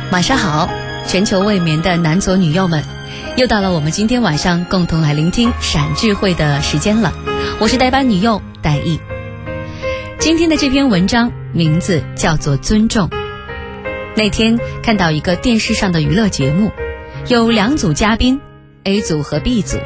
晚上好，全球未眠的男左女右们，又到了我们今天晚上共同来聆听闪智慧的时间了。我是代班女右戴毅。今天的这篇文章名字叫做尊重。那天看到一个电视上的娱乐节目，有两组嘉宾 A 组和 B 组。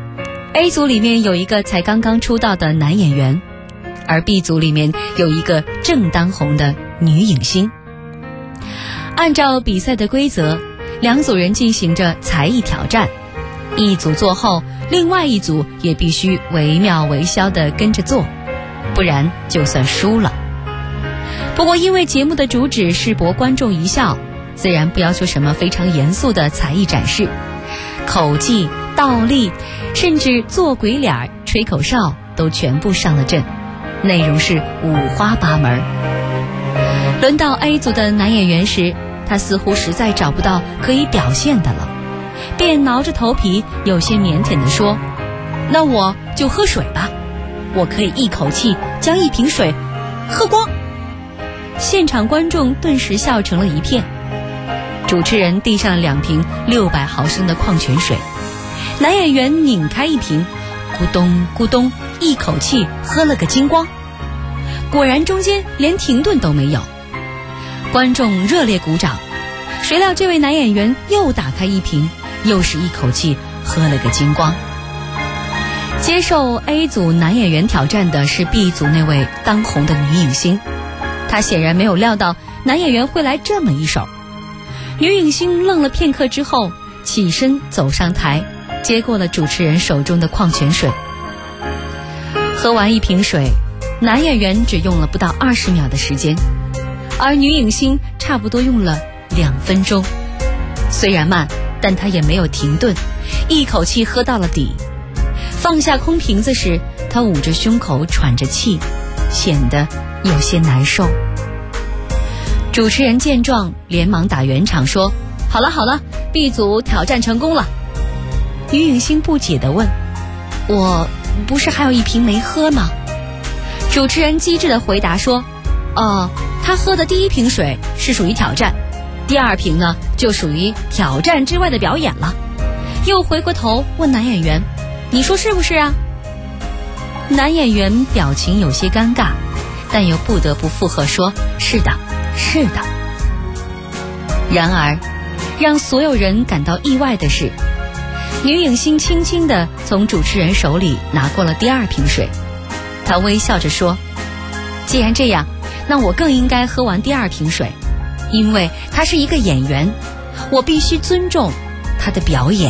A 组里面有一个才刚刚出道的男演员，而 B 组里面有一个正当红的女影星。按照比赛的规则，两组人进行着才艺挑战，一组做后，另外一组也必须惟妙惟肖地跟着做，不然就算输了。不过因为节目的主旨是博观众一笑，自然不要求什么非常严肃的才艺展示，口技、倒立，甚至做鬼脸、吹口哨都全部上了阵，内容是五花八门。轮到 A 组的男演员时，他似乎实在找不到可以表现的了，便挠着头皮有些腼腆地说，那我就喝水吧，我可以一口气将一瓶水喝光。现场观众顿时笑成了一片。主持人递上了2瓶600毫升的矿泉水，男演员拧开一瓶，咕咚咕咚一口气喝了个精光，果然中间连停顿都没有。观众热烈鼓掌，谁料这位男演员又打开一瓶，又是一口气喝了个精光。接受 A 组男演员挑战的是 B 组那位当红的女影星，她显然没有料到男演员会来这么一手。女影星愣了片刻之后，起身走上台，接过了主持人手中的矿泉水。喝完一瓶水，男演员只用了不到20秒的时间，而女影星差不多用了2分钟。虽然慢，但她也没有停顿，一口气喝到了底。放下空瓶子时，她捂着胸口喘着气，显得有些难受。主持人见状连忙打圆场说，好了好了， B 组挑战成功了。女影星不解地问，我不是还有一瓶没喝吗？主持人机智地回答说，他喝的第一瓶水是属于挑战，第2瓶呢就属于挑战之外的表演了。又回过头问男演员，你说是不是啊？男演员表情有些尴尬，但又不得不附和说，是的是的。然而让所有人感到意外的是，女影星轻轻地从主持人手里拿过了第2瓶水，她微笑着说，既然这样，那我更应该喝完第2瓶水，因为他是一个演员，我必须尊重他的表演。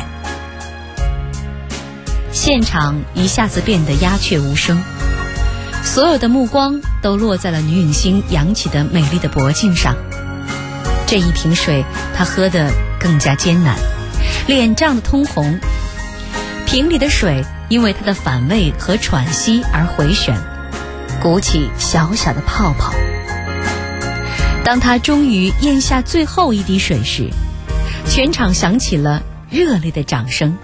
现场一下子变得鸦雀无声，所有的目光都落在了女影星扬起的美丽的脖颈上。这一瓶水她喝得更加艰难，脸涨得通红，瓶里的水因为她的反胃和喘息而回旋，鼓起小小的泡泡。当他终于咽下最后一滴水时，全场响起了热烈的掌声。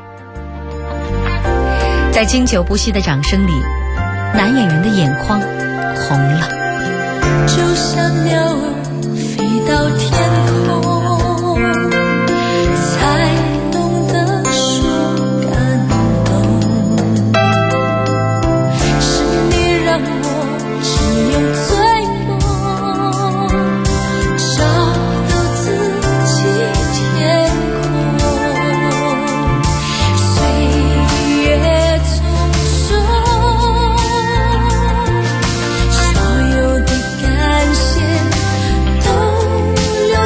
在经久不息的掌声里，男演员的眼眶红了。 就像鸟儿飞到天空，才懂得说感动，是你让我只有最梦，找到自己天空。岁月匆匆，少有的感谢都留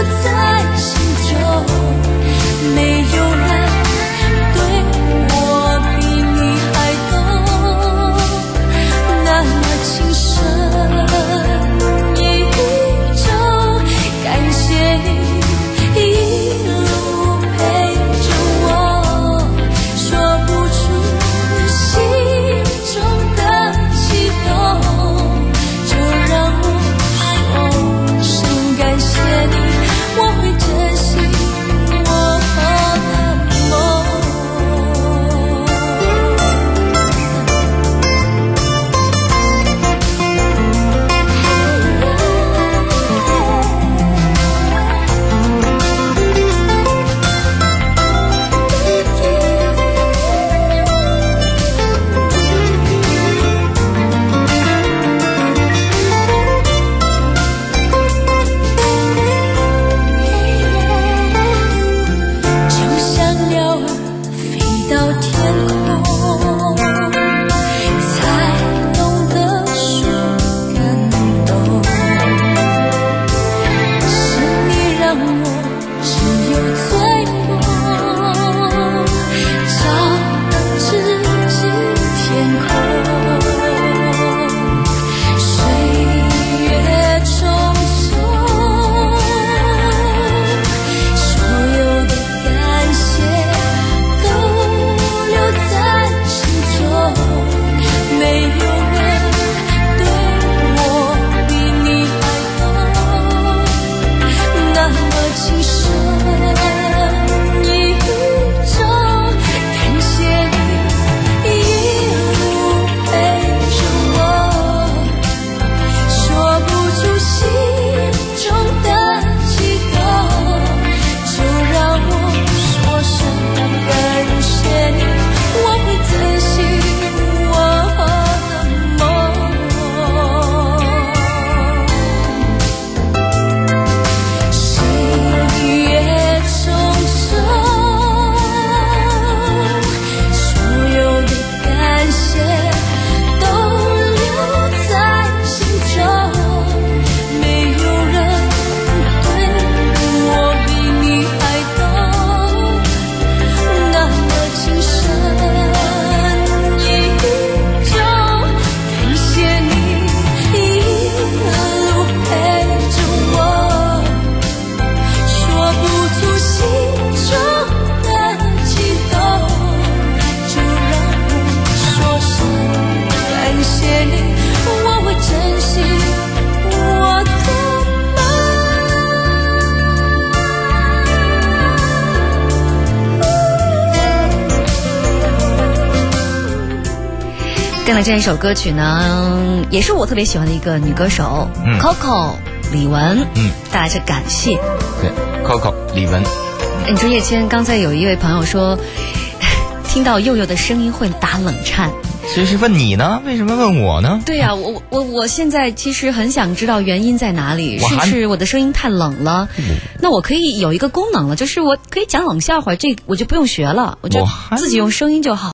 进来这一首歌曲呢，也是我特别喜欢的一个女歌手，Coco 李玟，带来是感谢。 对 ，Coco 李玟。 你说叶谦，刚才有一位朋友说，听到佑佑的声音会打冷颤。 这是问你呢？为什么问我呢？ 对呀，我现在其实很想知道原因在哪里，是不是我的声音太冷了？那我可以有一个功能了，就是我可以讲冷笑话，这我就不用学了，我就自己用声音就好。